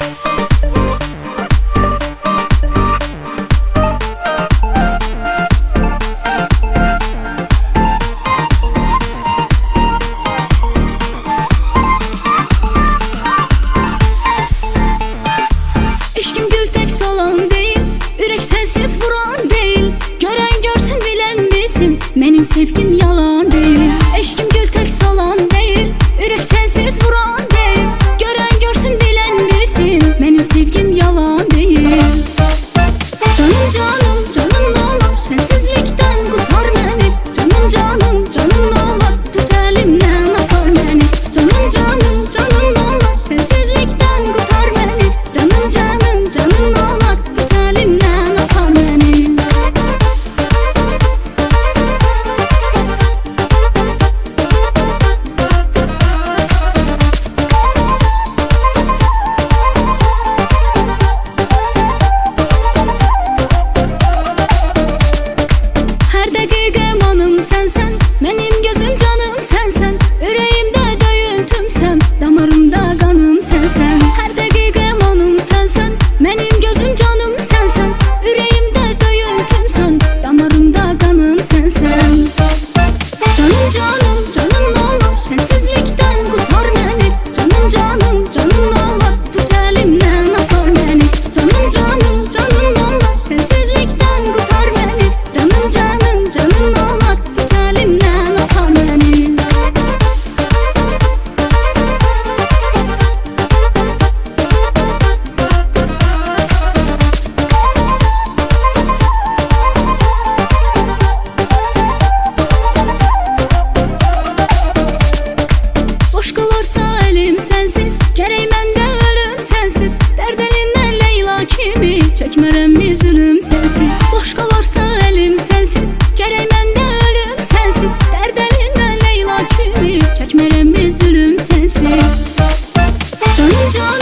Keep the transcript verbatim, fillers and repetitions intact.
Eşkim gül tek solan değil, ürek sensiz vuran değil. Gören görsün bilen bilsin, benim sevgim yalan değil. Eşkim gül tek solan değil, ürek sensiz vuran değil. Gören görsün bilen bilsin, benim sevgim yalan değil. Canım canım canım ne olur, sensizlikten kurtar beni. Canım canım canım ne olur, tut elimden apar beni. Canım canım canım ne olur, sensizlikten kurtar beni. Canım canım canım ne olur, tut elimden apar beni. Her dakika anım sensen, benim gözüm canım sensen. Yüreğimde döyüntüm sen, damarımda kanım sensen. Her dakika anım sensen, benim gözüm canım sensen. Yüreğimde döyüntüm sen, damarımda kanım sensen. Canım canım canım ne olur, sensizlikten kurtar beni. Canım canım canım ne olur, tut elimden apar beni. Canım canım canım ne olur, sensizlikten kurtar beni. Canım canım canım ne olur, tut elimden apar beni. Boş kalırsa elim sensiz, gerek mende ölüm sensiz. Derd elinden Leyla kimi, çekmerem bir zulüm sensiz. Boş kalırsa elim sensiz, gerek mende ölüm sensiz. Derd elinden Leyla kimi, çekmerem bir zulüm sensiz. Canım canım